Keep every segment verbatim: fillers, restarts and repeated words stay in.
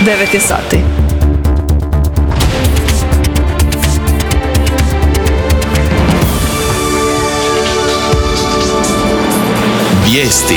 devet je sati. Vijesti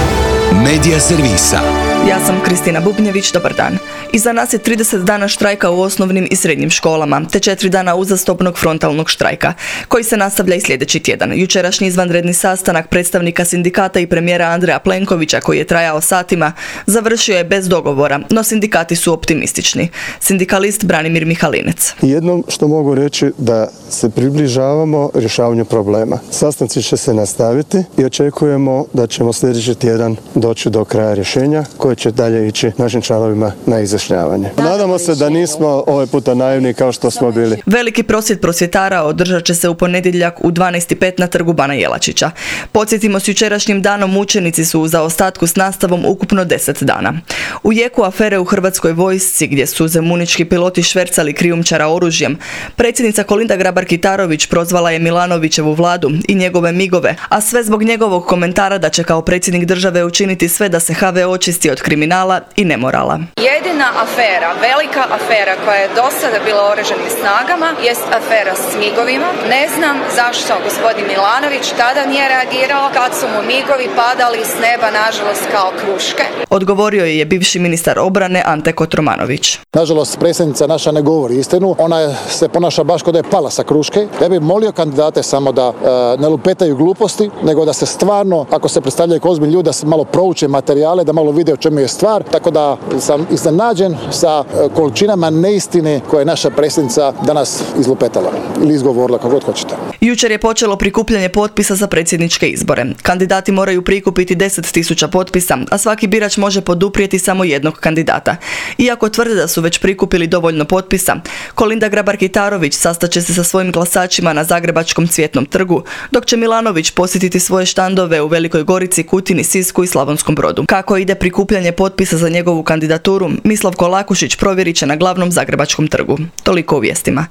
Medija servisa. Ja sam Kristina Bubnjević, dobar dan. Iza nas je trideset dana štrajka u osnovnim i srednjim školama, te četiri dana uzastopnog frontalnog štrajka, koji se nastavlja i sljedeći tjedan. Jučerašnji izvanredni sastanak predstavnika sindikata i premijera Andreja Plenkovića, koji je trajao satima, završio je bez dogovora, no sindikati su optimistični. Sindikalist Branimir Mihalinec. Jednom što mogu reći da se približavamo rješavanju problema. Sastanci će se nastaviti i očekujemo da ćemo sljedeći tjedan doći do kraja rješenja koje će dalje ići našim članovima na izjašnjavanje. Nadamo se da nismo ovaj puta naivni kao što smo bili. Veliki prosvjed prosvjetara održat će se u ponedjeljak u dvanaest i pet na trgu Bana Jelačića. Podsjetimo, s jučerašnjim danom učenici su u zaostatku s nastavom ukupno deset dana. U jeku afere u Hrvatskoj vojsci, gdje su zemunički piloti švercali krijumčara oružjem, predsjednica Kolinda Grabar-Kitarović prozvala je Milanovićevu vladu i njegove migove, a sve zbog njegovog komentara da će kao predsjednik države učiniti sve da se ha ve očisti od kriminala i nemorala. Jedina afera, velika afera koja je do sada bila u oružanim snagama jest afera s migovima. Ne znam zašto gospodin Milanović tada nije reagirao kad su mu migovi padali s neba, nažalost, kao kruške. Odgovorio je bivši ministar obrane Ante Kotromanović. Nažalost, predsjednica naša ne govori istinu. Ona se ponaša baš kao da je pala sa kruške. Ja bih molio kandidate samo da e, ne lupetaju gluposti, nego da se stvarno, ako se predstavljaju kao ozbiljni ljudi, da se malo prouče materijale, da malo vide o čemu je stvar. Tako da sam iznenađen sa količinama neistine koje je naša predsjednica danas izlupetala ili izgovorila, kako god hoćete. Jučer je počelo prikupljanje potpisa za predsjedničke izbore. Kandidati moraju prikupiti deset tisuća potpisa, a svaki birač može poduprijeti samo jednog kandidata. Iako tvrde da su već prikupili dovoljno potpisa, Kolinda Grabar-Kitarović sastaće se sa svojim glasačima na Zagrebačkom Cvjetnom trgu, dok će Milanović posjetiti svoje štandove u Velikoj Gorici, Kutini, Sisku i Slavonskom Brodu. Kako ide prikupljanje potpisa za njegovu kandidaturu, Mislav Kolakušić provjerit će na glavnom Zagrebačkom trgu. Toliko u vijestima.